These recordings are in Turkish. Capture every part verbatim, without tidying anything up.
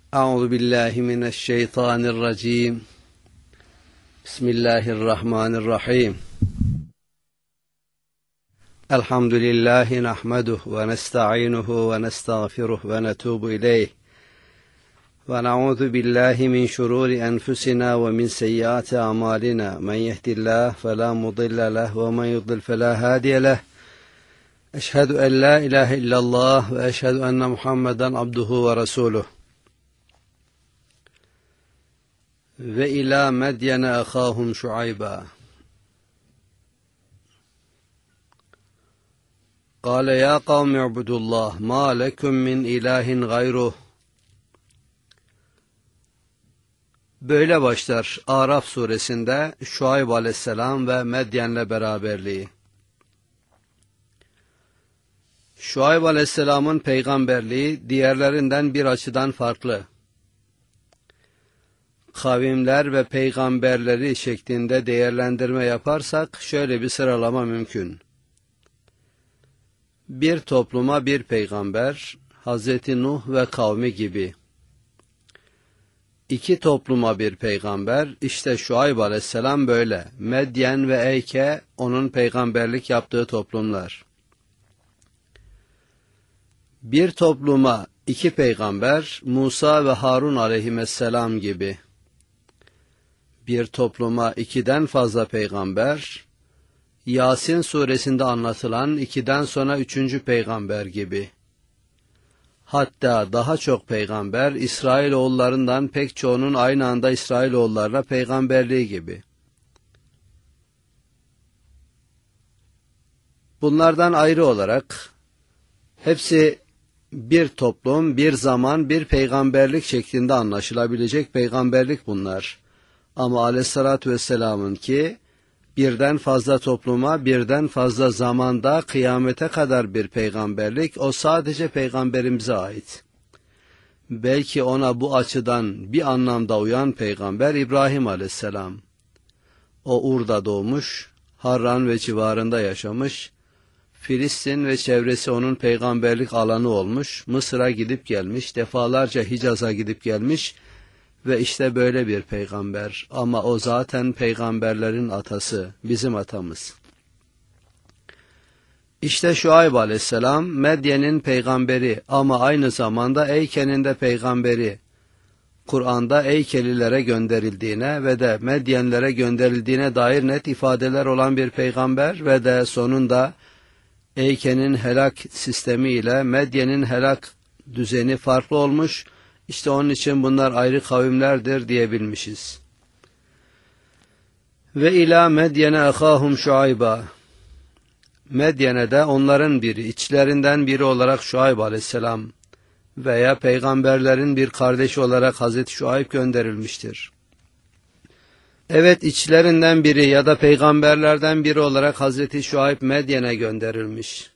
Euzu billahi mineşşeytanirracim. Bismillahirrahmanirrahim. Elhamdülillahi nahmeduhu ve nesta'inuhu ve nestağfiruhu ve netubu ileyh. Ve na'udzu billahi min şururi enfusina ve min seyyiati a'malina. Men yehdihillahu fela mudille lehu ve men yudlil fela hadiye lehu. Eşhedü en la ilahe illallah ve eşhedü enne Muhammeden abduhu ve resuluh. Ve ila Medyene ahahum Şuayba. Kâle ya kavmi ubudullah ma lekum min ilahin gayruh. Böyle başlar Araf suresinde Şuayb aleyhisselam ve Medyen'le beraberliği. Şuayb aleyhisselamın peygamberliği diğerlerinden bir açıdan farklı. Kavimler ve peygamberleri şeklinde değerlendirme yaparsak şöyle bir sıralama mümkün. Bir topluma bir peygamber, Hazreti Nuh ve kavmi gibi. İki topluma bir peygamber, işte Şuayb aleyhisselam böyle. Medyen ve Eyke onun peygamberlik yaptığı toplumlar. Bir topluma iki peygamber, Musa ve Harun aleyhisselam gibi. Bir topluma ikiden fazla peygamber, Yasin suresinde anlatılan ikiden sonra üçüncü peygamber gibi. Hatta daha çok peygamber, İsrailoğullarından pek çoğunun aynı anda İsrailoğullarına peygamberliği gibi. Bunlardan ayrı olarak, hepsi bir toplum, bir zaman, bir peygamberlik şeklinde anlaşılabilecek peygamberlik bunlar. Ama aleyhissalatü vesselamın ki birden fazla topluma, birden fazla zamanda kıyamete kadar bir peygamberlik, o sadece peygamberimize ait. Belki ona bu açıdan bir anlamda uyan peygamber İbrahim aleyhisselam. O Ur'da doğmuş, Harran ve civarında yaşamış, Filistin ve çevresi onun peygamberlik alanı olmuş, Mısır'a gidip gelmiş, defalarca Hicaz'a gidip gelmiş ve işte böyle bir peygamber. Ama o zaten peygamberlerin atası, bizim atamız. İşte Şuayb aleyhisselam, Medyen'in peygamberi ama aynı zamanda Eyke'nin de peygamberi. Kur'an'da Eykelilere gönderildiğine ve de Medyenlere gönderildiğine dair net ifadeler olan bir peygamber ve de sonunda Eyke'nin helak sistemi ile Medyen'in helak düzeni farklı olmuş. İşte onun için bunlar ayrı kavimlerdir diyebilmişiz. Ve ila Medyene ahahum Şuayba. Medyen'e de onların biri, içlerinden biri olarak Şuayb aleyhisselam veya peygamberlerin bir kardeşi olarak Hazreti Şuayb gönderilmiştir. Evet, içlerinden biri ya da peygamberlerden biri olarak Hazreti Şuayb Medyen'e gönderilmiş.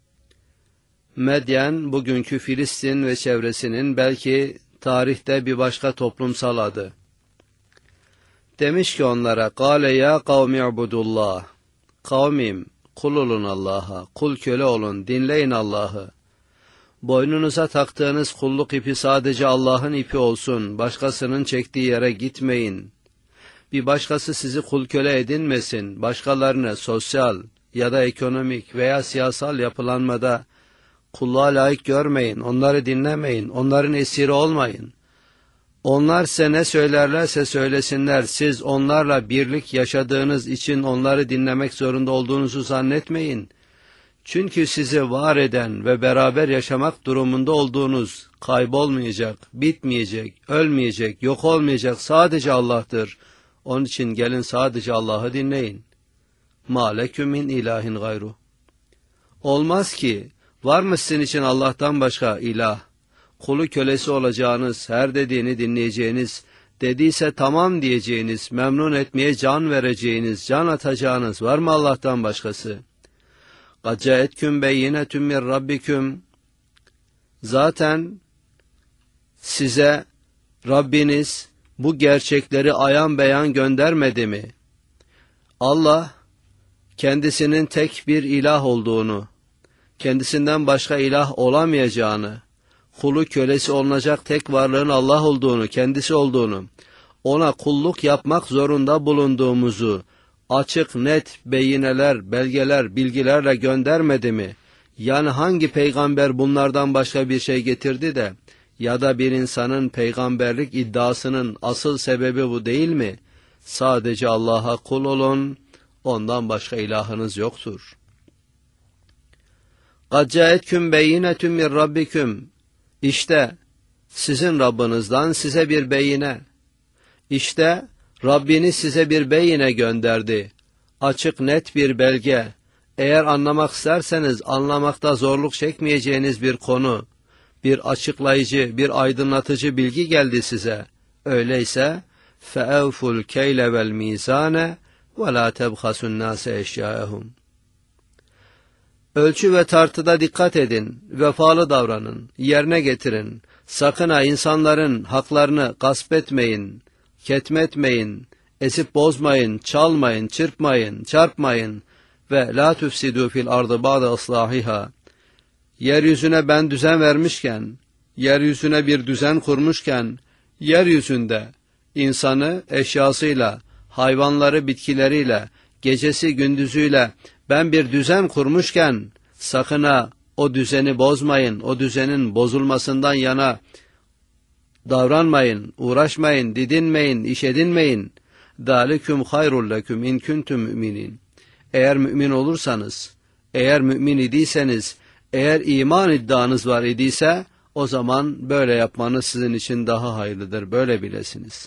Medyen, bugünkü Filistin ve çevresinin belki tarihte bir başka toplumsal adı. Demiş ki onlara, "Kâle ya kavmi ubudullah." Kavmim, kul olun Allah'a, kul köle olun, dinleyin Allah'ı. Boynunuza taktığınız kulluk ipi sadece Allah'ın ipi olsun, başkasının çektiği yere gitmeyin. Bir başkası sizi kul köle edinmesin, başkalarını sosyal ya da ekonomik veya siyasal yapılanmada kulluğa layık görmeyin, onları dinlemeyin, onların esiri olmayın. Onlar size ne söylerlerse söylesinler, siz onlarla birlik yaşadığınız için onları dinlemek zorunda olduğunuzu zannetmeyin. Çünkü sizi var eden ve beraber yaşamak durumunda olduğunuz kaybolmayacak, bitmeyecek, ölmeyecek, yok olmayacak sadece Allah'tır. Onun için gelin sadece Allah'ı dinleyin. مَا لَكُمْ مِنْ ilahin gayru. Olmaz ki, var mı sizin için Allah'tan başka ilah? Kulu kölesi olacağınız, her dediğini dinleyeceğiniz, dediyse tamam diyeceğiniz, memnun etmeye can vereceğiniz, can atacağınız var mı Allah'tan başkası? قَدْ جَاءَتْكُمْ بَيِّنَةٌ مِّنْ رَبِّكُمْ. Zaten size Rabbiniz bu gerçekleri ayan beyan göndermedi mi? Allah, kendisinin tek bir ilah olduğunu, kendisinden başka ilah olamayacağını, kulu kölesi olunacak tek varlığın Allah olduğunu, kendisi olduğunu, ona kulluk yapmak zorunda bulunduğumuzu açık net beyineler, belgeler, bilgilerle göndermedi mi? Yani hangi peygamber bunlardan başka bir şey getirdi de, ya da bir insanın peygamberlik iddiasının asıl sebebi bu değil mi? Sadece Allah'a kul olun, ondan başka ilahınız yoktur. قَدْ جَاءَتْكُمْ بَيِّنَةٌ مِّنْ رَبِّكُمْ İşte sizin Rabbinizden size bir beyine. İşte Rabbiniz size bir beyine gönderdi. Açık net bir belge. Eğer anlamak isterseniz anlamakta zorluk çekmeyeceğiniz bir konu, bir açıklayıcı, bir aydınlatıcı bilgi geldi size. Öyleyse فَاَوْفُ الْكَيْلَ وَالْمِيزَانَ وَلَا تَبْخَسُ النَّاسَ اَشْيَاءَهُمْ Ölçü ve tartıda dikkat edin, vefalı davranın, yerine getirin. Sakın ha insanların haklarını gasp etmeyin, ketmetmeyin, ezip bozmayın, çalmayın, çırpmayın, çarpmayın ve la tufsidu fil ardı ba'de islahiha. Yeryüzüne ben düzen vermişken, yeryüzüne bir düzen kurmuşken, yeryüzünde insanı eşyasıyla, hayvanları bitkileriyle, gecesi gündüzüyle ben bir düzen kurmuşken, sakın ha o düzeni bozmayın, o düzenin bozulmasından yana davranmayın, uğraşmayın, didinmeyin, iş edinmeyin. ذَٰلِكُمْ خَيْرٌ لَكُمْ اِنْ كُنْتُمْ مُؤْمِنِينَ Eğer mümin olursanız, eğer mümin idiyseniz, eğer iman iddianız var idiyse, o zaman böyle yapmanız sizin için daha hayırlıdır, böyle bilesiniz.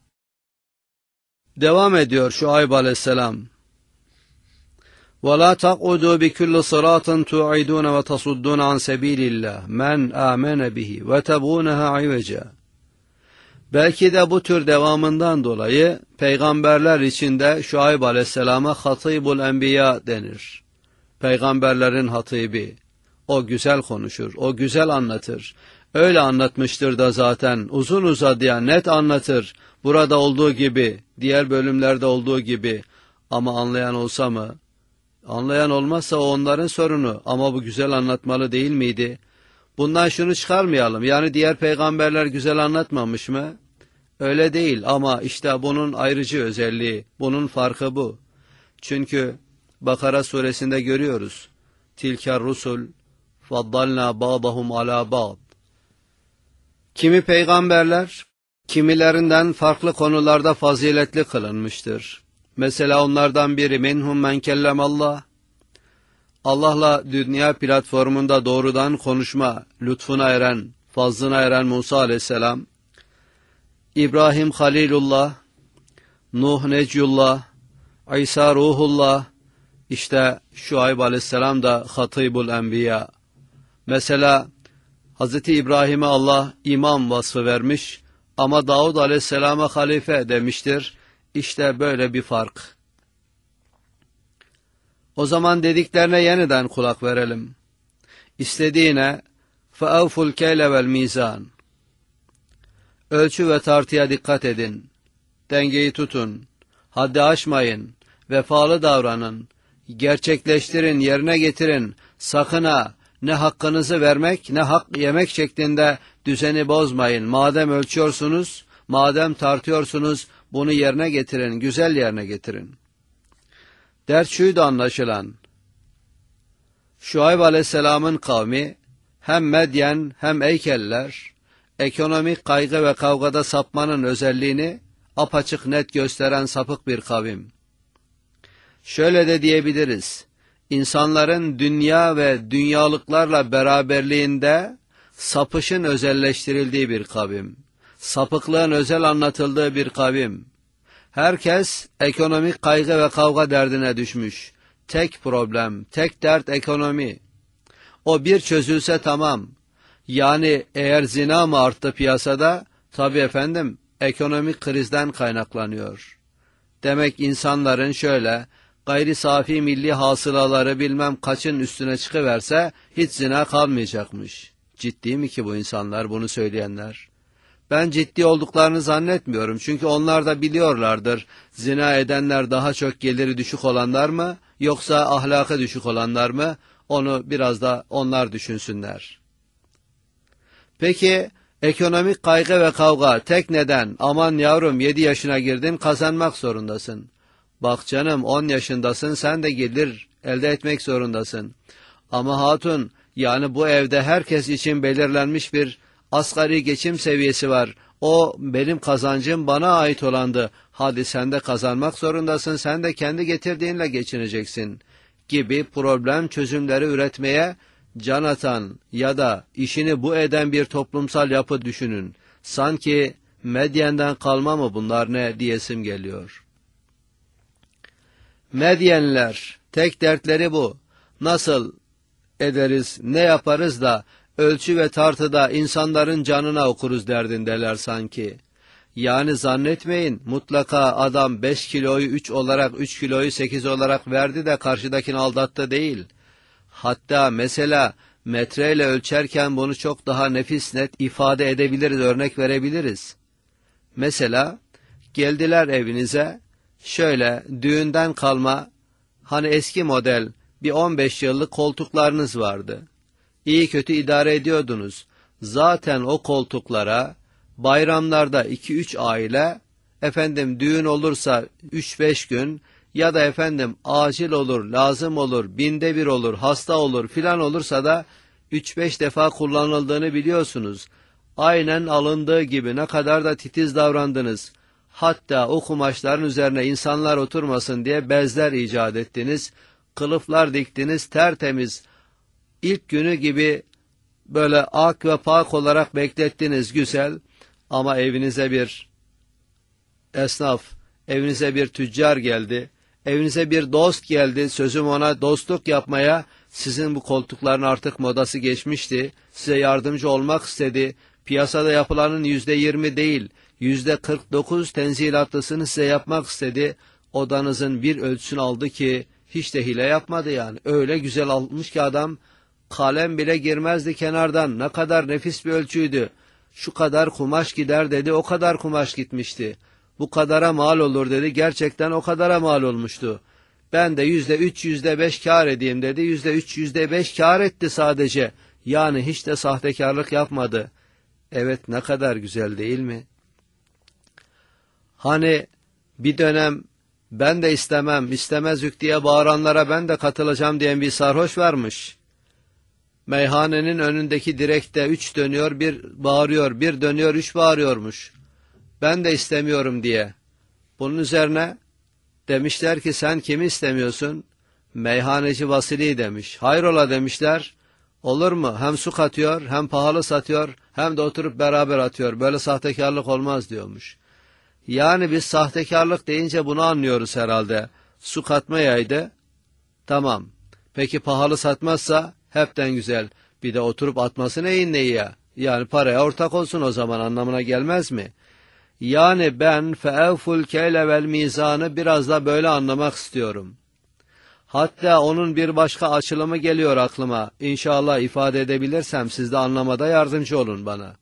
Devam ediyor Şuayb aleyhisselam. وَلَا تَقْعُدُوا بِكُلِّ صِرَاطٍ تُعِدُونَ وَتَصُدُّونَ عَنْ سَب۪يلِ اللّٰهِ مَنْ آمَنَ بِهِ وَتَبْغُونَهَا عِوَجًا Belki de bu tür devamından dolayı peygamberler içinde Şuayb aleyhisselama Hatibul Enbiya denir. Peygamberlerin hatibi. O güzel konuşur, o güzel anlatır. Öyle anlatmıştır da zaten uzun uzadıya net anlatır. Burada olduğu gibi, diğer bölümlerde olduğu gibi. Ama anlayan olsa mı? Anlayan olmazsa o onların sorunu, ama bu güzel anlatmalı değil miydi? Bundan şunu çıkarmayalım, yani diğer peygamberler güzel anlatmamış mı? Öyle değil, ama işte bunun ayrıcı özelliği, bunun farkı bu. Çünkü Bakara suresinde görüyoruz. Tilker rusul faddalna ba'dahum ala ba'd. Kimi peygamberler kimilerinden farklı konularda faziletli kılınmıştır. Mesela onlardan biri minhum men kellemallah. Allah'la dünya platformunda doğrudan konuşma lütfuna eren, fazlına eren Musa aleyhisselam, İbrahim Halilullah, Nuh Neciyullah, İsa Ruhullah, işte Şuayb aleyhisselam da Hatibul Enbiya. Mesela Hazreti İbrahim'e Allah imam vasfı vermiş ama Davud aleyhisselama halife demiştir. İşte böyle bir fark. O zaman dediklerine yeniden kulak verelim. İstediğine فَاَوْفُ الْكَيْلَ وَالْمِيزَانِ Ölçü ve tartıya dikkat edin. Dengeyi tutun. Haddi aşmayın. Vefalı davranın. Gerçekleştirin, yerine getirin. Sakın ha ne hakkınızı vermek ne hak yemek şeklinde düzeni bozmayın. Madem ölçüyorsunuz, madem tartıyorsunuz, bunu yerine getirin, güzel yerine getirin. Dert şuydu anlaşılan. Şuayb aleyhisselamın kavmi hem Medyen hem Eykeller, ekonomik kaygı ve kavgada sapmanın özelliğini apaçık net gösteren sapık bir kavim. Şöyle de diyebiliriz, insanların dünya ve dünyalıklarla beraberliğinde sapışın özelleştirildiği bir kavim, sapıklığın özel anlatıldığı bir kavim. Herkes ekonomik kaygı ve kavga derdine düşmüş. Tek problem, tek dert ekonomi. O bir çözülse tamam. Yani eğer zina mı arttı piyasada? Tabii efendim, ekonomik krizden kaynaklanıyor. Demek insanların şöyle, gayri safi milli hasılaları bilmem kaçın üstüne çıkıverse hiç zina kalmayacakmış. Ciddi mi ki bu insanlar, bunu söyleyenler? Ben ciddi olduklarını zannetmiyorum. Çünkü onlar da biliyorlardır. Zina edenler daha çok geliri düşük olanlar mı, yoksa ahlakı düşük olanlar mı? Onu biraz da onlar düşünsünler. Peki ekonomik kaygı ve kavga tek neden? Aman yavrum yedi yaşına girdin, kazanmak zorundasın. Bak canım on yaşındasın, sen de gelir elde etmek zorundasın. Ama hatun, yani bu evde herkes için belirlenmiş bir asgari geçim seviyesi var. O benim kazancım bana ait olandı. Hadi sen de kazanmak zorundasın, sen de kendi getirdiğinle geçineceksin gibi problem çözümleri üretmeye can atan ya da işini bu eden bir toplumsal yapı düşünün. Sanki Medyen'den kalma mı bunlar ne diyesim geliyor. Medyenler tek dertleri bu. Nasıl ederiz, ne yaparız da ölçü ve tartıda insanların canına okuruz derdindeler sanki. Yani zannetmeyin mutlaka adam beş kiloyu üç olarak, üç kiloyu sekiz olarak verdi de karşıdakini aldattı değil. Hatta mesela metreyle ölçerken bunu çok daha nefis net ifade edebiliriz, örnek verebiliriz. Mesela geldiler evinize, şöyle düğünden kalma, hani eski model bir on beş yıllık koltuklarınız vardı. İyi kötü idare ediyordunuz. Zaten o koltuklara bayramlarda iki üç aile, efendim düğün olursa üç beş gün ya da efendim acil olur, lazım olur, binde bir olur, hasta olur filan olursa da üç beş defa kullanıldığını biliyorsunuz. Aynen alındığı gibi ne kadar da titiz davrandınız. Hatta o kumaşların üzerine insanlar oturmasın diye bezler icat ettiniz, kılıflar diktiniz, tertemiz. İlk günü gibi böyle ak ve pak olarak beklettiniz, güzel. Ama evinize bir esnaf, evinize bir tüccar geldi, evinize bir dost geldi, sözüm ona dostluk yapmaya, sizin bu koltukların artık modası geçmişti, size yardımcı olmak istedi, piyasada yapılanın yüzde yirmi değil, yüzde kırk dokuz tenzilatlısını size yapmak istedi, odanızın bir ölçüsünü aldı ki, hiç de hile yapmadı yani, öyle güzel almış ki adam, kalem bile girmezdi kenardan, ne kadar nefis bir ölçüydü. Şu kadar kumaş gider dedi, o kadar kumaş gitmişti. Bu kadara mal olur dedi, gerçekten o kadara mal olmuştu. Ben de yüzde üç, yüzde beş kâr edeyim dedi, yüzde üç, yüzde beş kâr etti sadece. Yani hiç de sahtekarlık yapmadı. Evet, ne kadar güzel değil mi? Hani bir dönem ben de istemem, istemezük diye bağıranlara ben de katılacağım diyen bir sarhoş varmış. Meyhanenin önündeki direkte üç dönüyor, bir bağırıyor, bir dönüyor, üç bağırıyormuş. Ben de istemiyorum diye. Bunun üzerine demişler ki sen kimi istemiyorsun? Meyhaneci Vasili'yi demiş. Hayrola demişler. Olur mu? Hem su katıyor, hem pahalı satıyor, hem de oturup beraber atıyor. Böyle sahtekarlık olmaz diyormuş. Yani biz sahtekarlık deyince bunu anlıyoruz herhalde. Su katmayaydı. Tamam. Peki pahalı satmazsa? Hepten güzel. Bir de oturup atması neyin neyi ya? Yani paraya ortak olsun o zaman anlamına gelmez mi? Yani ben feevful keyle vel mizanı biraz da böyle anlamak istiyorum. Hatta onun bir başka açılımı geliyor aklıma. İnşallah ifade edebilirsem siz de anlamada yardımcı olun bana.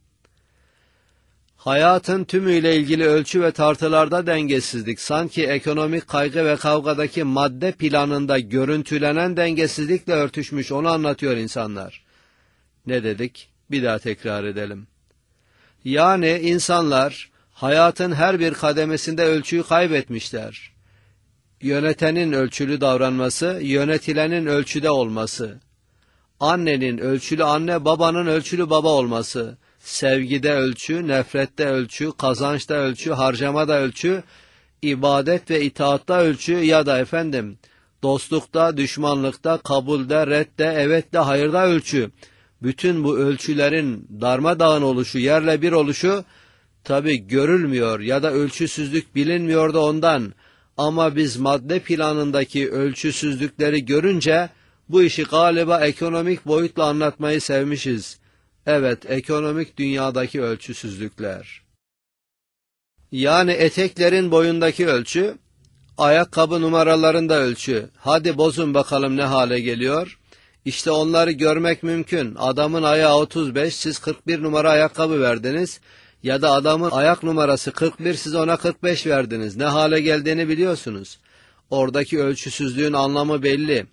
Hayatın tümüyle ilgili ölçü ve tartılarda dengesizlik, sanki ekonomik kaygı ve kavgadaki madde planında görüntülenen dengesizlikle örtüşmüş, onu anlatıyor insanlar. Ne dedik? Bir daha tekrar edelim. Yani insanlar hayatın her bir kademesinde ölçüyü kaybetmişler. Yönetenin ölçülü davranması, yönetilenin ölçüde olması. Annenin ölçülü anne, babanın ölçülü baba olması. Sevgide ölçü, nefrette ölçü, kazançta ölçü, harcamada ölçü, ibadet ve itaatta ölçü ya da efendim dostlukta, düşmanlıkta, kabulde, redde, evette, hayırda ölçü. Bütün bu ölçülerin darmadağın oluşu, yerle bir oluşu tabi görülmüyor ya da ölçüsüzlük bilinmiyor da ondan. Ama biz madde planındaki ölçüsüzlükleri görünce bu işi galiba ekonomik boyutla anlatmayı sevmişiz. Evet, ekonomik dünyadaki ölçüsüzlükler. Yani eteklerin boyundaki ölçü, ayakkabı numaralarında ölçü. Hadi bozun bakalım ne hale geliyor. İşte onları görmek mümkün. Adamın ayağı otuz beş, siz kırk bir numara ayakkabı verdiniz. Ya da adamın ayak numarası kırk bir, siz ona kırk beş verdiniz. Ne hale geldiğini biliyorsunuz. Oradaki ölçüsüzlüğün anlamı belli.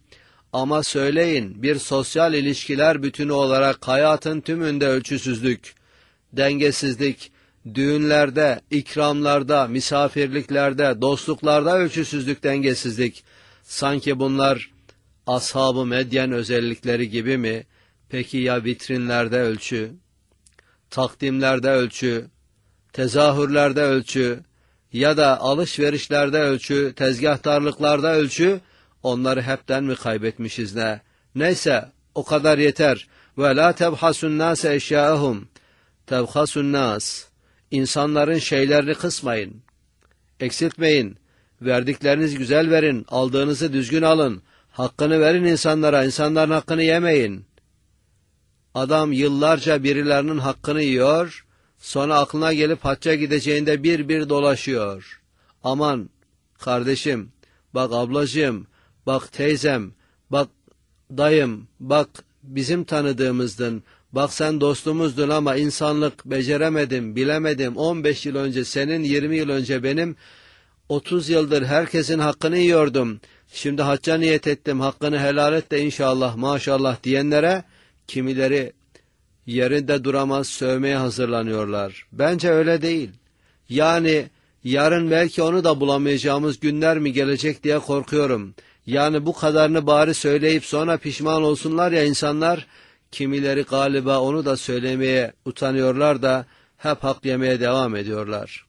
Ama söyleyin, bir sosyal ilişkiler bütünü olarak hayatın tümünde ölçüsüzlük, dengesizlik, düğünlerde, ikramlarda, misafirliklerde, dostluklarda ölçüsüzlük, dengesizlik. Sanki bunlar ashab-ı medyen özellikleri gibi mi? Peki ya vitrinlerde ölçü, takdimlerde ölçü, tezahürlerde ölçü ya da alışverişlerde ölçü, tezgahtarlıklarda ölçü, onları hepten mi kaybetmişiz ne? Neyse, o kadar yeter. Ve la tebhasun nase eşyaahum. Tebhasun nas. İnsanların şeylerini kısmayın. Eksiltmeyin. Verdikleriniz güzel verin. Aldığınızı düzgün alın. Hakkını verin insanlara. İnsanların hakkını yemeyin. Adam yıllarca birilerinin hakkını yiyor, sonra aklına gelip hacca gideceğinde bir bir dolaşıyor. Aman kardeşim, bak ablacığım, bak teyzem, bak dayım, bak bizim tanıdığımızdın, bak sen dostumuzdun ama insanlık beceremedim, bilemedim. on beş yıl önce senin, yirmi yıl önce benim, otuz yıldır herkesin hakkını yiyordum. Şimdi hacca niyet ettim, hakkını helal et de inşallah, maşallah diyenlere, kimileri yerinde duramaz, sövmeye hazırlanıyorlar. Bence öyle değil. Yani yarın belki onu da bulamayacağımız günler mi gelecek diye korkuyorum. Yani bu kadarını bari söyleyip sonra pişman olsunlar ya insanlar, kimileri galiba onu da söylemeye utanıyorlar da hep hak yemeye devam ediyorlar.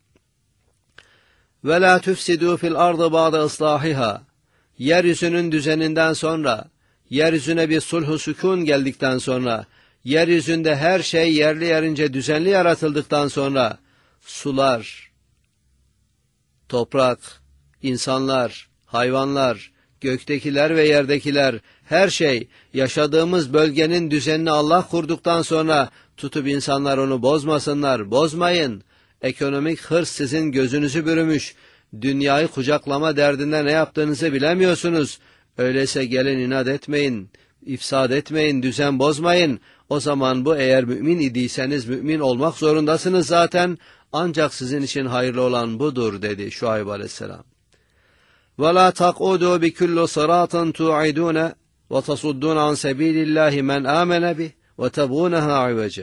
وَلَا تُفْسِدُوا فِي الْأَرْضِ بَعْدَ إِصْلَاحِهَا. Yeryüzünün düzeninden sonra, yeryüzüne bir sulh-u sükun geldikten sonra, yeryüzünde her şey yerli yerince düzenli yaratıldıktan sonra, sular, toprak, insanlar, hayvanlar, göktekiler ve yerdekiler, her şey, yaşadığımız bölgenin düzenini Allah kurduktan sonra, tutup insanlar onu bozmasınlar, bozmayın. Ekonomik hırs sizin gözünüzü bürümüş, dünyayı kucaklama derdinde ne yaptığınızı bilemiyorsunuz. Öyleyse gelin inat etmeyin, ifsad etmeyin, düzen bozmayın. O zaman bu, eğer mümin idiyseniz mümin olmak zorundasınız zaten. Ancak sizin için hayırlı olan budur dedi Şuayb aleyhisselam. وَلَا تَقْعُدُوا بِكُلُّ صِرَاطٍ تُوعِدُونَ وَتَصُدُّونَ عَنْ سَب۪يلِ اللّٰهِ مَنْ آمَنَ بِهِ وَتَبْغُونَهَا عِوَجًا.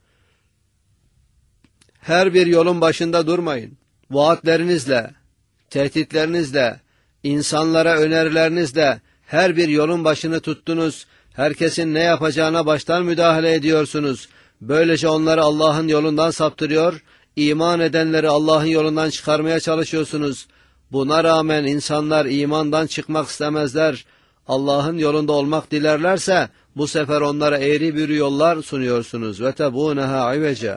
Her bir yolun başında durmayın. Vaatlerinizle, tehditlerinizle, insanlara önerilerinizle her bir yolun başını tuttunuz. Herkesin ne yapacağına baştan müdahale ediyorsunuz. Böylece onları Allah'ın yolundan saptırıyor, iman edenleri Allah'ın yolundan çıkarmaya çalışıyorsunuz. Buna rağmen insanlar imandan çıkmak istemezler. Allah'ın yolunda olmak dilerlerse bu sefer onlara eğri büğrü yollar sunuyorsunuz. وَتَبُونَهَا عِوَجًا.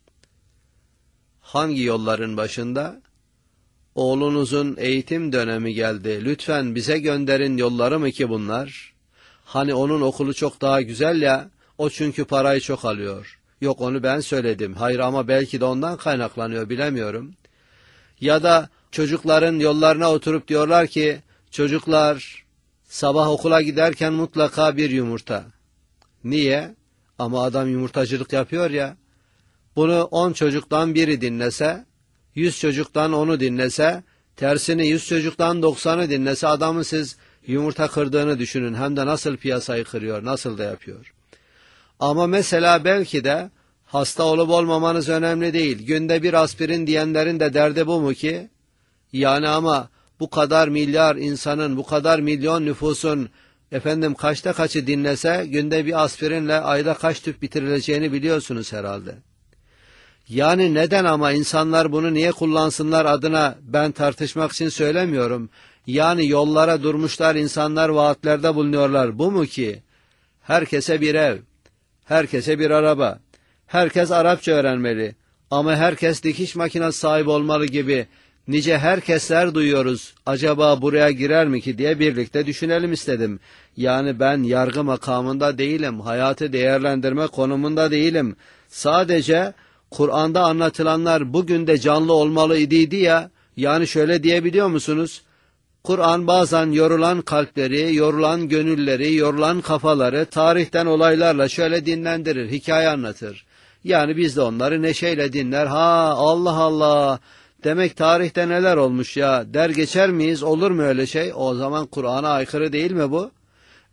Hangi yolların başında? Oğlunuzun eğitim dönemi geldi. Lütfen bize gönderin yolları mı ki bunlar? Hani onun okulu çok daha güzel ya, o çünkü parayı çok alıyor. Yok, onu ben söyledim. Hayır, ama belki de ondan kaynaklanıyor, bilemiyorum. Ya da çocukların yollarına oturup diyorlar ki, çocuklar sabah okula giderken mutlaka bir yumurta. Niye? Ama adam yumurtacılık yapıyor ya. Bunu on çocuktan biri dinlese, yüz çocuktan onu dinlese, tersini yüz çocuktan doksanı dinlese, adamın siz yumurta kırdığını düşünün. Hem de nasıl piyasayı kırıyor, nasıl da yapıyor. Ama mesela belki de hasta olup olmamanız önemli değil. Günde bir aspirin diyenlerin de derdi bu mu ki? Yani ama bu kadar milyar insanın, bu kadar milyon nüfusun efendim kaçta kaçı dinlese, günde bir aspirinle ayda kaç tüp bitirileceğini biliyorsunuz herhalde. Yani neden ama insanlar bunu niye kullansınlar adına ben tartışmak için söylemiyorum. Yani yollara durmuşlar insanlar, vaatlerde bulunuyorlar. Bu mu ki? Herkese bir ev, herkese bir araba, herkes Arapça öğrenmeli ama herkes dikiş makinesi sahibi olmalı gibi nice herkesler duyuyoruz. Acaba buraya girer mi ki diye birlikte düşünelim istedim. Yani ben yargı makamında değilim, hayatı değerlendirme konumunda değilim. Sadece Kur'an'da anlatılanlar bugün de canlı olmalı idiydi ya, yani şöyle diyebiliyor musunuz? Kur'an bazen yorulan kalpleri, yorulan gönülleri, yorulan kafaları tarihten olaylarla şöyle dinlendirir, hikaye anlatır. Yani biz de onları neşeyle dinler. Ha, Allah Allah, demek tarihte neler olmuş ya der geçer miyiz? Olur mu öyle şey? O zaman Kur'an'a aykırı değil mi bu?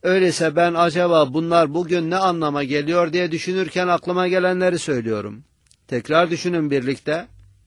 Öyleyse ben acaba bunlar bugün ne anlama geliyor diye düşünürken aklıma gelenleri söylüyorum. Tekrar düşünün birlikte.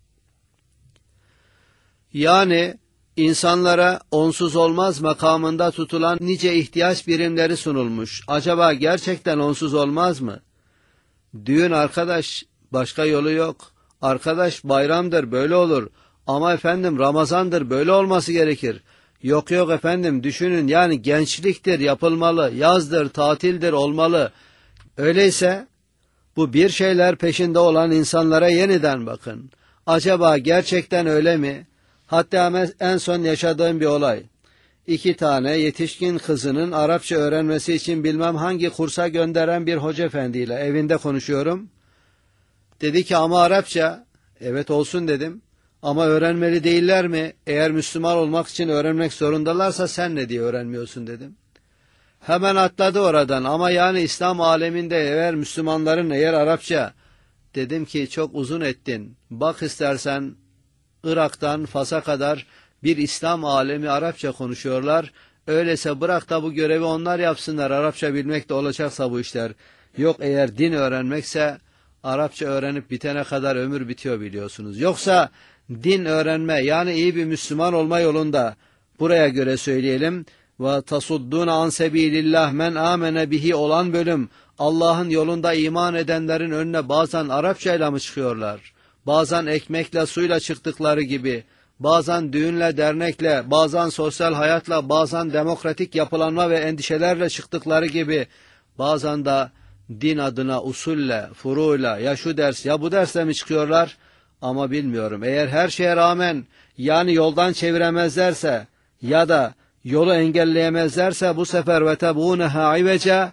Yani insanlara onsuz olmaz makamında tutulan nice ihtiyaç birimleri sunulmuş. Acaba gerçekten onsuz olmaz mı? Düğün arkadaş, başka yolu yok. Arkadaş bayramdır, böyle olur. Ama efendim Ramazandır, böyle olması gerekir. Yok yok efendim, düşünün, yani gençliktir, yapılmalı. Yazdır, tatildir, olmalı. Öyleyse bu bir şeyler peşinde olan insanlara yeniden bakın. Acaba gerçekten öyle mi? Hatta en son yaşadığım bir olay. İki tane yetişkin kızının Arapça öğrenmesi için bilmem hangi kursa gönderen bir hoca efendiyle evinde konuşuyorum. Dedi ki ama Arapça. Evet olsun dedim. Ama öğrenmeli değiller mi? Eğer Müslüman olmak için öğrenmek zorundalarsa sen ne diye öğrenmiyorsun dedim. Hemen atladı oradan. Ama yani İslam aleminde eğer Müslümanların eğer Arapça. Dedim ki çok uzun ettin. Bak istersen Irak'tan Fas'a kadar bir İslam alemi Arapça konuşuyorlar. Öyleyse bırak da bu görevi onlar yapsınlar. Arapça bilmek de olacaksa bu işler. Yok eğer din öğrenmekse Arapça öğrenip bitene kadar ömür bitiyor biliyorsunuz. Yoksa din öğrenme, yani iyi bir Müslüman olma yolunda, buraya göre söyleyelim, ve tasuddun an sebilillah men amene bihi olan bölüm, Allah'ın yolunda iman edenlerin önüne bazen Arapçayla mı çıkıyorlar? Bazen ekmekle suyla çıktıkları gibi, bazen düğünle dernekle, bazen sosyal hayatla, bazen demokratik yapılanma ve endişelerle çıktıkları gibi, bazen de din adına usulle, furuyla, ya şu ders ya bu dersle mi çıkıyorlar? Ama bilmiyorum. Eğer her şeye rağmen yani yoldan çeviremezlerse ya da yolu engelleyemezlerse bu sefer ve tebûneha ivece,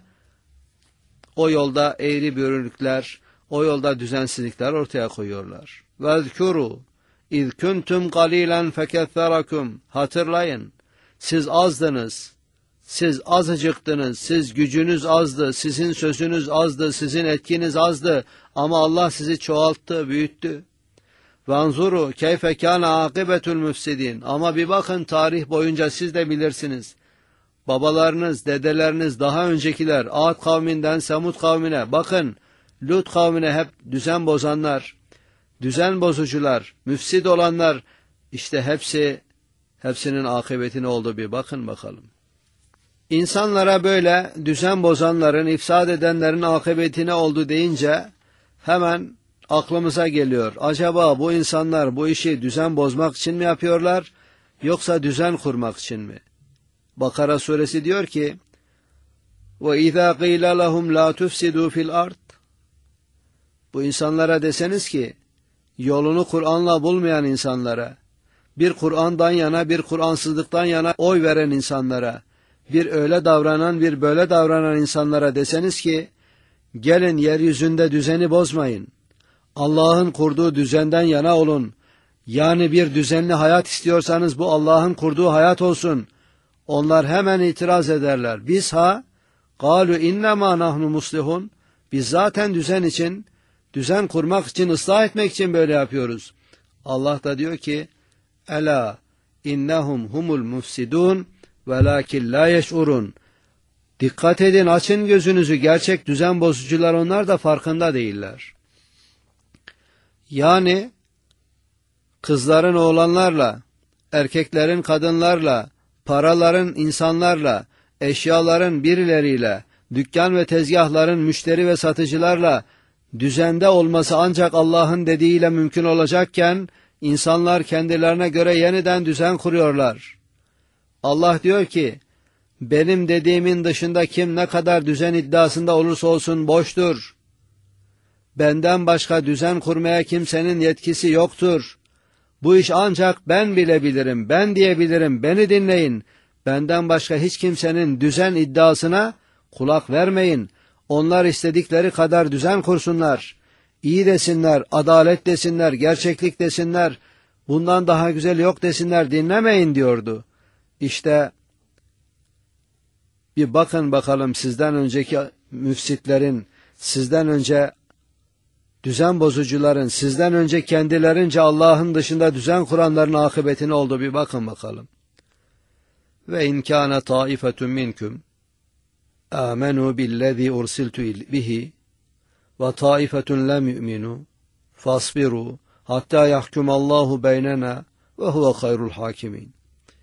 o yolda eğri bürünükler, o yolda düzensizlikler ortaya koyuyorlar. وَذْكُرُوا اِذْ كُنْتُمْ قَلِيلًا فَكَثَّرَكُمْ Hatırlayın, siz azdınız, siz azıcıktınız, siz gücünüz azdı, sizin sözünüz azdı, sizin etkiniz azdı ama Allah sizi çoğalttı, büyüttü. وَانْظُرُوا كَيْفَ كَانَ عَاقِبَةُ الْمُفْسِدِينَ Ama bir bakın tarih boyunca siz de bilirsiniz. Babalarınız, dedeleriniz, daha öncekiler, Ad kavminden Semud kavmine, bakın Lut kavmine hep düzen bozanlar, düzen bozucular, müfsid olanlar, işte hepsi, hepsinin akıbeti ne oldu bir bakın bakalım. İnsanlara böyle düzen bozanların, ifsad edenlerin akıbeti ne oldu deyince hemen aklımıza geliyor. Acaba bu insanlar bu işi düzen bozmak için mi yapıyorlar, yoksa düzen kurmak için mi? Bakara suresi diyor ki, وَاِذَا قِيلَ لَهُمْ لَا تُفْسِدُوا فِي الْأَرْضِ Bu insanlara deseniz ki, yolunu Kur'an'la bulmayan insanlara, bir Kur'an'dan yana bir Kur'ansızlıktan yana oy veren insanlara, bir öyle davranan bir böyle davranan insanlara deseniz ki, gelin yeryüzünde düzeni bozmayın, Allah'ın kurduğu düzenden yana olun, yani bir düzenli hayat istiyorsanız bu Allah'ın kurduğu hayat olsun. Onlar hemen itiraz ederler. Biz ha, قَالُوا اِنَّمَا نَحْنُ مُصْلِحُونَ Biz zaten düzen için, düzen kurmak için, ıslah etmek için böyle yapıyoruz. Allah da diyor ki, Ela innahum humul mufsidun velakin la yeş'urun. Dikkat edin, açın gözünüzü, gerçek düzen bozucular onlar da farkında değiller. Yani kızların oğlanlarla, erkeklerin kadınlarla, paraların insanlarla, eşyaların birileriyle, dükkan ve tezgahların müşteri ve satıcılarla düzende olması ancak Allah'ın dediğiyle mümkün olacakken, insanlar kendilerine göre yeniden düzen kuruyorlar. Allah diyor ki, benim dediğimin dışında kim ne kadar düzen iddiasında olursa olsun boştur. Benden başka düzen kurmaya kimsenin yetkisi yoktur. Bu iş ancak ben bilebilirim, ben diyebilirim, beni dinleyin. Benden başka hiç kimsenin düzen iddiasına kulak vermeyin. Onlar istedikleri kadar düzen kursunlar. İyi desinler, adalet desinler, gerçeklik desinler, bundan daha güzel yok desinler, dinlemeyin diyordu. İşte bir bakın bakalım sizden önceki müfsitlerin, sizden önce düzen bozucuların, sizden önce kendilerince Allah'ın dışında düzen kuranların akıbeti ne oldu bir bakın bakalım. Ve inkâne taifetun minküm amenu billezî ursiltu bihi ve taifetun lem yu'minu fasbiru hatta yahkumallahu beynena ve huve hayrul hakimin.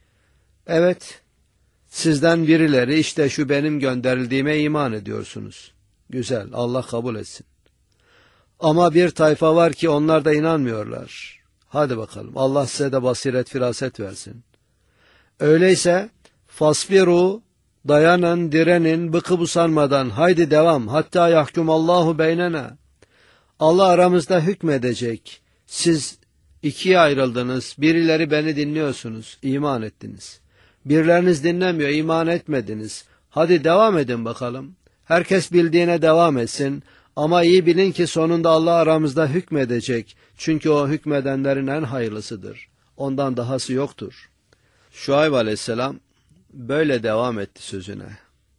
Evet, sizden birileri işte şu benim gönderildiğime iman ediyorsunuz. Güzel, Allah kabul etsin. Ama bir tayfa var ki onlar da inanmıyorlar. Hadi bakalım, Allah size de basiret, firaset versin. Öyleyse fasbiru, dayanın, direnin, bıkıp usanmadan, haydi devam, hatta yahkumallahu beynena. Allah aramızda hükmedecek. Siz ikiye ayrıldınız, birileri beni dinliyorsunuz, iman ettiniz. Birileriniz dinlemiyor, iman etmediniz. Hadi devam edin bakalım. Herkes bildiğine devam etsin. Ama iyi bilin ki sonunda Allah aramızda hükmedecek. Çünkü o hükmedenlerin en hayırlısıdır. Ondan dahası yoktur. Şuayb aleyhisselam böyle devam etti sözüne.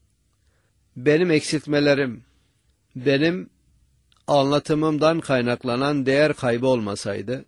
Benim eksiltmelerim, benim anlatımımdan kaynaklanan değer kaybı olmasaydı,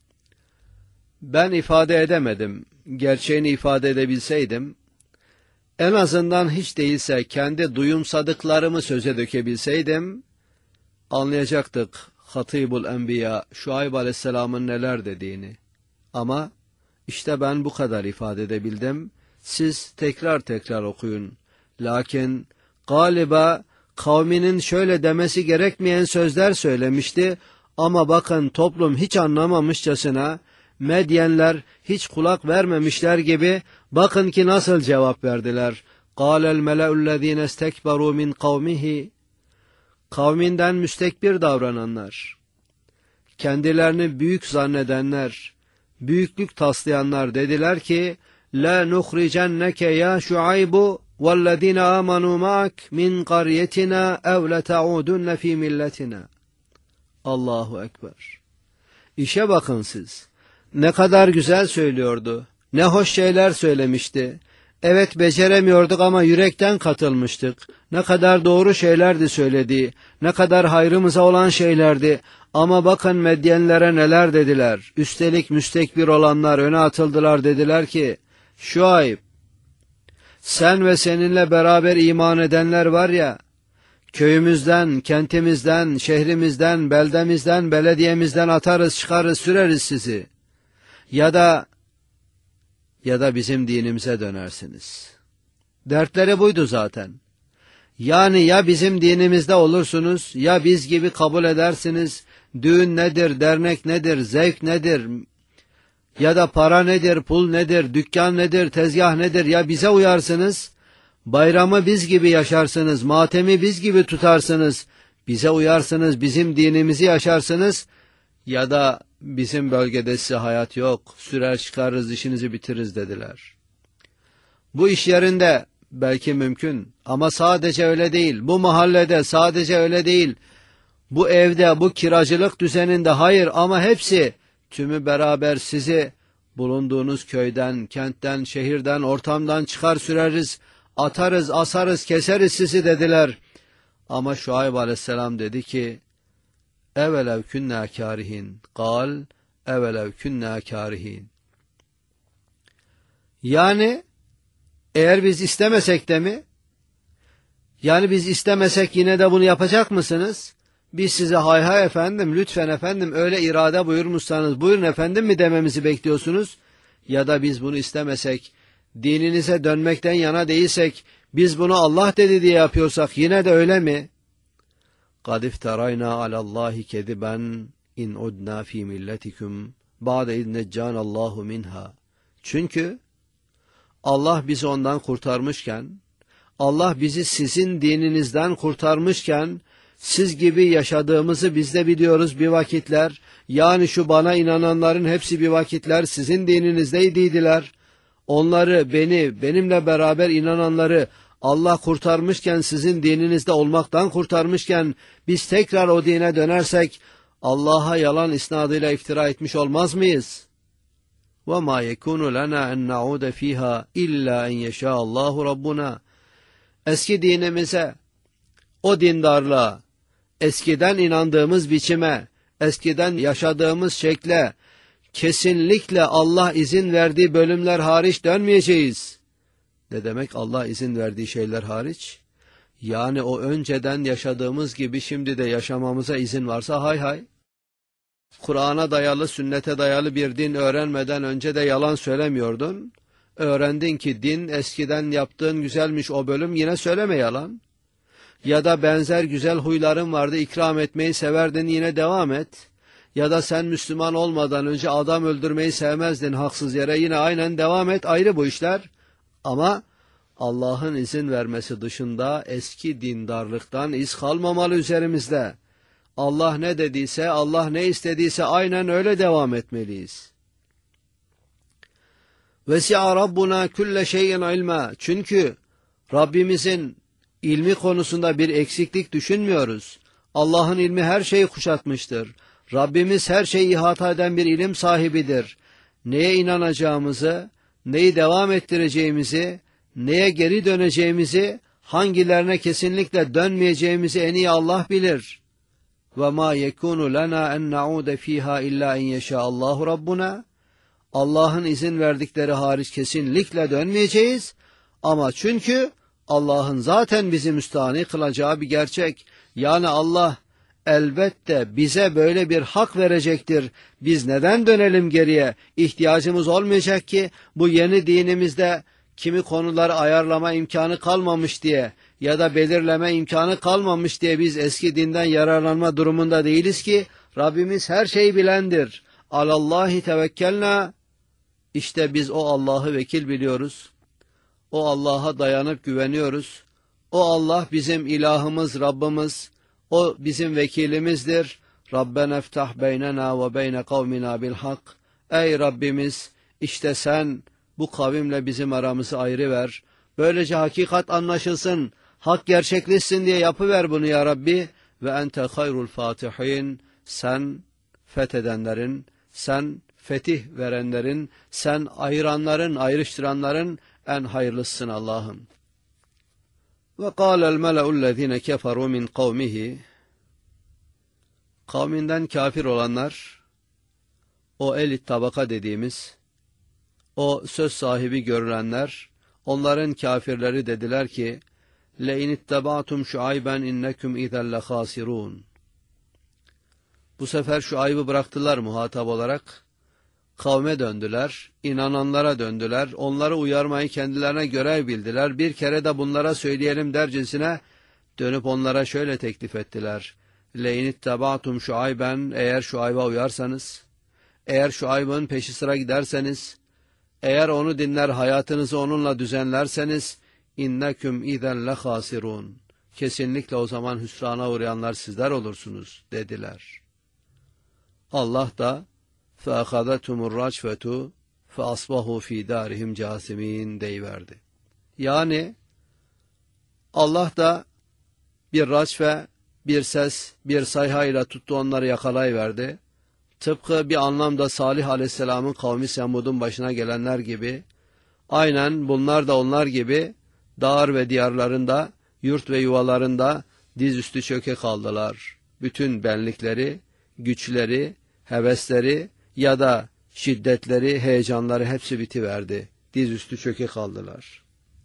ben ifade edemedim, gerçeğini ifade edebilseydim, en azından hiç değilse kendi duyumsadıklarımı söze dökebilseydim, anlayacaktık Hatibul Enbiya Şuayb Aleyhisselam'ın neler dediğini. Ama işte ben bu kadar ifade edebildim. Siz tekrar tekrar okuyun. Lakin galiba kavminin şöyle demesi gerekmeyen sözler söylemişti. Ama bakın toplum hiç anlamamışçasına, medyenler hiç kulak vermemişler gibi bakın ki nasıl cevap verdiler. قَالَ الْمَلَأُ الَّذ۪ينَ اسْتَكْبَرُوا مِنْ قَوْمِهِ Kavminden müstekbir davrananlar, kendilerini büyük zannedenler, büyüklük taslayanlar dediler ki, لَا نُخْرِجَنَّكَ يَا شُعَيْبُ وَالَّذ۪ينَ آمَنُوا مَعَكْ مِنْ قَرْيَتِنَا اَوْ لَتَعُودُنَّ ف۪ي مِلَّتِنَا. Allahu Ekber. İşe bakın siz. Ne kadar güzel söylüyordu. Ne hoş şeyler söylemişti. Evet, beceremiyorduk ama yürekten katılmıştık. Ne kadar doğru şeylerdi söylediği. Ne kadar hayrımıza olan şeylerdi. Ama bakın medyenlere neler dediler. Üstelik müstekbir olanlar öne atıldılar, dediler ki, Şuayb, sen ve seninle beraber iman edenler var ya, köyümüzden, kentimizden, şehrimizden, beldemizden, belediyemizden atarız, çıkarız, süreriz sizi. Ya da ya da bizim dinimize dönersiniz. Dertleri buydu zaten. Yani ya bizim dinimizde olursunuz, ya biz gibi kabul edersiniz. Düğün nedir, dernek nedir, zevk nedir, ya da para nedir, pul nedir, dükkan nedir, tezgah nedir, ya bize uyarsınız, bayramı biz gibi yaşarsınız, matemi biz gibi tutarsınız, bize uyarsınız, bizim dinimizi yaşarsınız, ya da bizim bölgede size hayat yok, sürer çıkarız, işinizi bitiririz dediler. Bu iş yerinde belki mümkün ama sadece öyle değil, bu mahallede sadece öyle değil, bu evde, bu kiracılık düzeninde hayır, ama hepsi, tümü beraber sizi bulunduğunuz köyden, kentten, şehirden, ortamdan çıkar süreriz, atarız, asarız, keseriz sizi dediler. Ama Şuayb aleyhisselam dedi ki, evelev künnâ kârihin, kal, evelev künnâ kârihin. Yani, eğer biz istemesek de mi? Yani biz istemesek yine de bunu yapacak mısınız? Biz size hay hay efendim, lütfen efendim, öyle irade buyurmuşsanız, buyurun efendim mi dememizi bekliyorsunuz? Ya da biz bunu istemesek, dininize dönmekten yana değilsek, biz bunu Allah dedi diye yapıyorsak yine de öyle mi? قَدْ اِفْتَرَيْنَا عَلَى اللّٰهِ كَذِبًا اِنْ عُدْنَا ف۪ي مِلَّتِكُمْ بَعْدَ اِذْ نَجَّانَ اللّٰهُ مِنْهَا. Çünkü Allah bizi ondan kurtarmışken, Allah bizi sizin dininizden kurtarmışken, siz gibi yaşadığımızı biz de biliyoruz bir vakitler. Yani şu bana inananların hepsi bir vakitler sizin dininizdeydiler. Onları, beni, benimle beraber inananları Allah kurtarmışken, sizin dininizde olmaktan kurtarmışken, biz tekrar o dine dönersek, Allah'a yalan isnadıyla iftira etmiş olmaz mıyız? وَمَا يَكُونُ لَنَا اَنْ نَعُودَ ف۪يهَا اِلَّا اَنْ يَشَاءَ اللّٰهُ رَبُّنَا. Eski dinimize, o dindarlığa, eskiden inandığımız biçime, eskiden yaşadığımız şekle, kesinlikle Allah izin verdiği bölümler hariç dönmeyeceğiz. Ne demek Allah izin verdiği şeyler hariç? Yani o önceden yaşadığımız gibi şimdi de yaşamamıza izin varsa hay hay. Kur'an'a dayalı, sünnete dayalı bir din öğrenmeden önce de yalan söylemiyordun. Öğrendin ki din eskiden yaptığın güzelmiş, o bölüm yine söyleme yalan. Ya da benzer güzel huyların vardı, ikram etmeyi severdin, yine devam et. Ya da sen Müslüman olmadan önce adam öldürmeyi sevmezdin haksız yere, yine aynen devam et, ayrı bu işler. Ama Allah'ın izin vermesi dışında eski dindarlıktan iz kalmamalı üzerimizde. Allah ne dediyse, Allah ne istediyse aynen öyle devam etmeliyiz. Vesi'a Rabbuna külle şeyin ilma. Çünkü Rabbimizin ilmi konusunda bir eksiklik düşünmüyoruz. Allah'ın ilmi her şeyi kuşatmıştır. Rabbimiz her şeyi ihata eden bir ilim sahibidir. Neye inanacağımızı, neyi devam ettireceğimizi, neye geri döneceğimizi, hangilerine kesinlikle dönmeyeceğimizi en iyi Allah bilir. وَمَا يَكُونُ لَنَا اَنْ نَعُودَ ف۪يهَا اِلَّا اِنْ يَشَاءَ اللّٰهُ رَبُّنَا. Allah'ın izin verdikleri hariç kesinlikle dönmeyeceğiz. Ama çünkü Allah'ın zaten bizi müstahni kılacağı bir gerçek. Yani Allah elbette bize böyle bir hak verecektir. Biz neden dönelim geriye? İhtiyacımız olmayacak ki bu yeni dinimizde kimi konuları ayarlama imkanı kalmamış diye ya da belirleme imkanı kalmamış diye biz eski dinden yararlanma durumunda değiliz ki Rabbimiz her şeyi bilendir. Alallahi tevekkelna. İşte biz o Allah'ı vekil biliyoruz. O Allah'a dayanıp güveniyoruz. O Allah bizim ilahımız, Rabbimiz. O bizim vekilimizdir. Rabbena iftah beynena ve beyne kavmina bil hak. Ey Rabbimiz, işte sen bu kavimle bizim aramızı ayrıver. Böylece hakikat anlaşılsın, hak gerçekleşsin diye yapıver bunu ya Rabbi. Ve ente hayrul fatihin. Sen fethedenlerin, sen fetih verenlerin, sen ayıranların, ayrıştıranların en hayırlısın Allah'ım. Ve kâlel mele'ullezîne keferû min kavmihi. Kavminden kafir olanlar, o elit tabaka dediğimiz, o söz sahibi görülenler, onların kafirleri dediler ki, لَاِنِ اتَّبَعْتُمْ شُعَيْبًا اِنَّكُمْ اِذَا لَخَاسِرُونَ. Bu sefer Şuayb'ı bıraktılar muhatap olarak, kavme döndüler, inananlara döndüler, onları uyarmayı kendilerine görev bildiler, bir kere de bunlara söyleyelim dercesine dönüp onlara şöyle teklif ettiler. لَاِنِ اتَّبَعْتُمْ شُعَيْبًا. Eğer Şuayb'a uyarsanız, eğer Şuayb'ın peşi sıra giderseniz, eğer onu dinler, hayatınızı onunla düzenlerseniz, inneküm izen lehasirun. Kesinlikle o zaman hüsrana uğrayanlar sizler olursunuz dediler. Allah da فَاَخَذَتُمُ الرَّجْفَةُ فَاَصْبَهُ ف۪ي دَارِهِمْ جَاسِم۪ينَ deyiverdi. Yani Allah da bir racfe, bir ses, bir sayhayla tuttu onları yakalayıverdi. Tıpkı bir anlamda Salih Aleyhisselam'ın kavmi Semud'un başına gelenler gibi, aynen bunlar da onlar gibi dağır ve diyarlarında, yurt ve yuvalarında dizüstü çöke kaldılar. Bütün benlikleri, güçleri, hevesleri ya da şiddetleri, heyecanları hepsi bitiverdi. Dizüstü çöke kaldılar.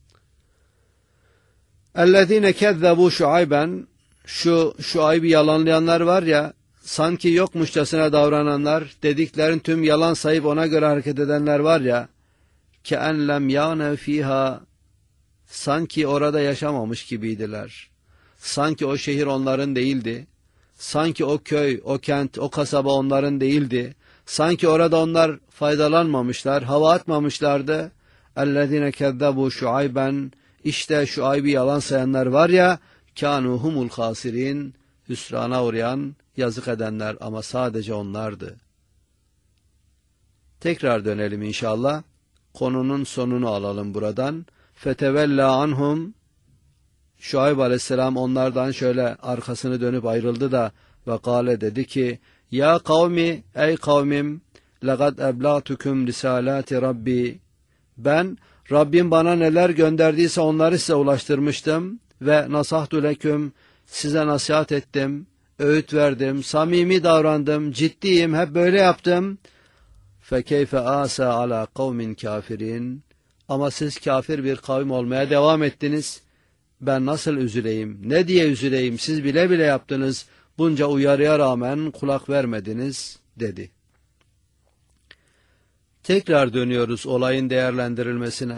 اَلَّذ۪ينَ كَذَّبُوا شُعَيْبًا. Şu Şuayb'i yalanlayanlar var ya, sanki yokmuşçasına davrananlar, dediklerin tüm yalan sayıp ona göre hareket edenler var ya, كَاَنْ لَمْ يَعْنَوْ ف۪يهَا. Sanki orada yaşamamış gibiydiler. Sanki o şehir onların değildi. Sanki o köy, o kent, o kasaba onların değildi. Sanki orada onlar faydalanmamışlar, hava atmamışlardı. اَلَّذ۪ينَ كَذَّبُوا شُعَيْبًا. İşte Şuayb'i yalan sayanlar var ya, كَانُوا هُمُ الْخَاسِرِينَ. Hüsrana uğrayan, yazık edenler ama sadece onlardı. Tekrar dönelim inşallah. Konunun sonunu alalım buradan. فَتَوَلَّا عَنْهُمْ. Şuayb aleyhisselam onlardan şöyle arkasını dönüp ayrıldı da ve kâle dedi ki, ya kavmi, ey kavmim, لَقَدْ اَبْلَغْتُكُمْ رِسَالَاتِ Rabbi. Ben, Rabbim bana neler gönderdiyse onları size ulaştırmıştım ve nasahtu leküm, size nasihat ettim, öğüt verdim, samimi davrandım, ciddiyim, hep böyle yaptım. فَكَيْفَ آسَى عَلَى قَوْمٍ كَافِرِينَ. Ama siz kafir bir kavim olmaya devam ettiniz. ben nasıl üzüleyim, ne diye üzüleyim, siz bile bile yaptınız, bunca uyarıya rağmen kulak vermediniz dedi. Tekrar dönüyoruz olayın değerlendirilmesine.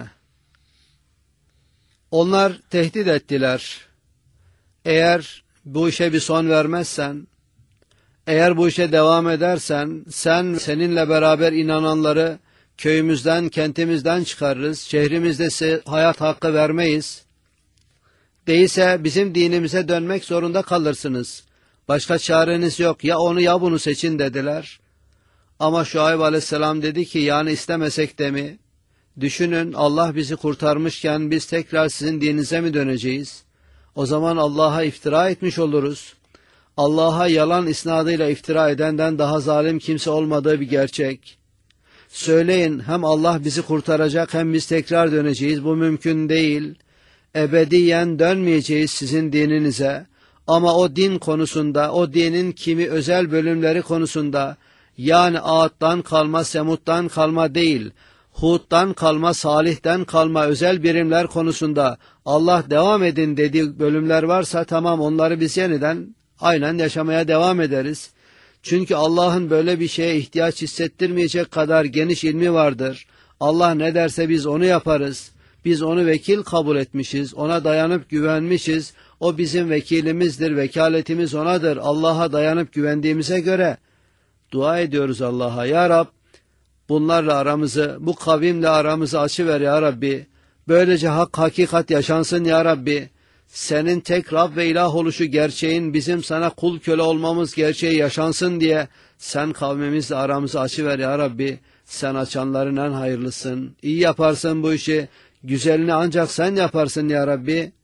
Onlar tehdit ettiler. Eğer bu işe bir son vermezsen, eğer bu işe devam edersen, sen seninle beraber inananları köyümüzden, kentimizden çıkarırız, şehrimizde hayat hakkı vermeyiz. Değilse bizim dinimize dönmek zorunda kalırsınız. Başka çareniz yok, ya onu ya bunu seçin dediler. Ama Şuayb aleyhisselam dedi ki, yani istemesek de mi? Düşünün, Allah bizi kurtarmışken biz tekrar sizin dininize mi döneceğiz? O zaman Allah'a iftira etmiş oluruz. Allah'a yalan isnadıyla iftira edenden daha zalim kimse olmadığı bir gerçek. Söyleyin, hem Allah bizi kurtaracak hem biz tekrar döneceğiz. Bu mümkün değil. Ebediyen dönmeyeceğiz sizin dininize. Ama o din konusunda, o dinin kimi özel bölümleri konusunda, yani Ağat'tan kalma, Semut'tan kalma değil, Hud'dan kalma, Salih'ten kalma özel birimler konusunda Allah devam edin dediği bölümler varsa tamam, onları biz yeniden aynen yaşamaya devam ederiz. Çünkü Allah'ın böyle bir şeye ihtiyaç hissettirmeyecek kadar geniş ilmi vardır. Allah ne derse biz onu yaparız. Biz onu vekil kabul etmişiz, ona dayanıp güvenmişiz. O bizim vekilimizdir, vekaletimiz onadır. Allah'a dayanıp güvendiğimize göre dua ediyoruz Allah'a. Ya Rab, bunlarla aramızı, bu kavimle aramızı açıver ya Rabbi. Böylece hak hakikat yaşansın ya Rabbi. Senin tek Rab ve ilah oluşu gerçeğin, bizim sana kul köle olmamız gerçeği yaşansın diye sen kavmimizle aramızı açıver ya Rabbi. Sen açanların en hayırlısın. İyi yaparsın bu işi. Güzelini ancak sen yaparsın ya Rabbi.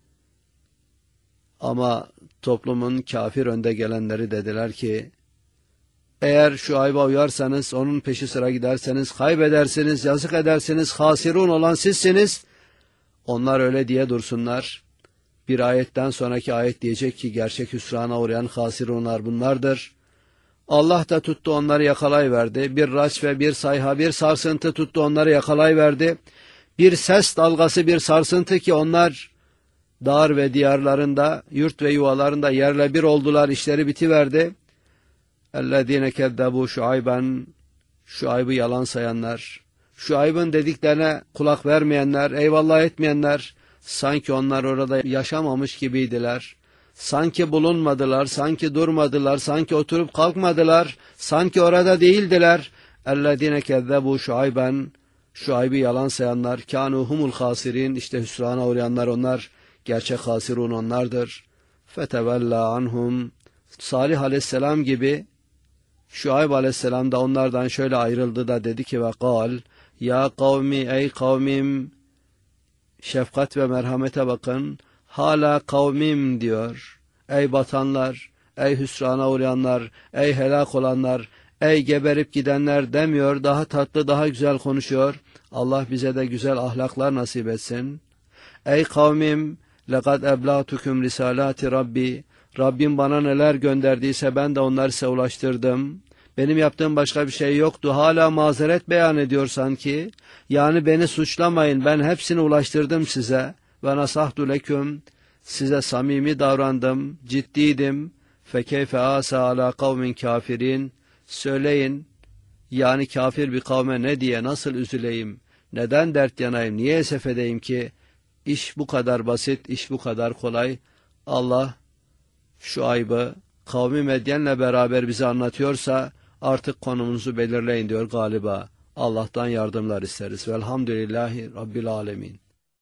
Ama toplumun kafir önde gelenleri dediler ki, eğer Şuayb'a uyarsanız, onun peşi sıra giderseniz kaybedersiniz, yazık edersiniz, hasirun olan sizsiniz. Onlar öyle diye dursunlar. Bir ayetten sonraki ayet diyecek ki, gerçek hüsrana uğrayan hasirunlar bunlardır. Allah da tuttu onları yakalayıverdi. Bir raç ve bir sayha, bir sarsıntı tuttu onları yakalayıverdi. Bir ses dalgası, bir sarsıntı ki onlar dağ ve diyarlarında, yurt ve yuvalarında yerle bir oldular, işleri bitiverdi. اَلَّذ۪ينَ كَذَّبُوا شُعَيْبًا Şuayb'ı yalan sayanlar, Şuayb'ın dediklerine kulak vermeyenler, eyvallah etmeyenler, sanki onlar orada yaşamamış gibiydiler. Sanki bulunmadılar, sanki durmadılar, sanki oturup kalkmadılar, sanki orada değildiler. اَلَّذ۪ينَ كَذَّبُوا شُعَيْبًا Şuayb'ı yalan sayanlar, كَانُوا هُمُ الْخَاسِرِينَ İşte hüsrana uğrayanlar onlar, gerçek hasirun onlardır. فَتَوَلَّا عَنْهُمْ Salih aleyhisselam gibi Şuayb aleyhisselam da onlardan şöyle ayrıldı da dedi ki, ve kal, ya kavmi, ey kavmim, şefkat ve merhamete bakın, hala kavmim diyor. Ey batanlar, ey hüsrana uğrayanlar, ey helak olanlar, ey geberip gidenler demiyor, daha tatlı, daha güzel konuşuyor. Allah bize de güzel ahlaklar nasip etsin. Ey kavmim, lekad eblatukum risalati Rabbi, Rabbim bana neler gönderdiyse ben de onları size ulaştırdım. Benim yaptığım başka bir şey yoktu. Hala mazeret beyan ediyor sanki. Yani beni suçlamayın, ben hepsini ulaştırdım size. Ve nasahtu leküm, size samimi davrandım, ciddiydim. Fekeyfe asa ala kavmin kafirin. Söyleyin, yani kafir bir kavme ne diye, nasıl üzüleyim, neden dert yanayım, niye esef edeyim ki? İş bu kadar basit, iş bu kadar kolay. Allah Şuayb'ı kavmi Medyen'le beraber bize anlatıyorsa artık konumunuzu belirleyin diyor galiba. Allah'tan yardımlar isteriz. Velhamdülillahi Rabbil Alemin.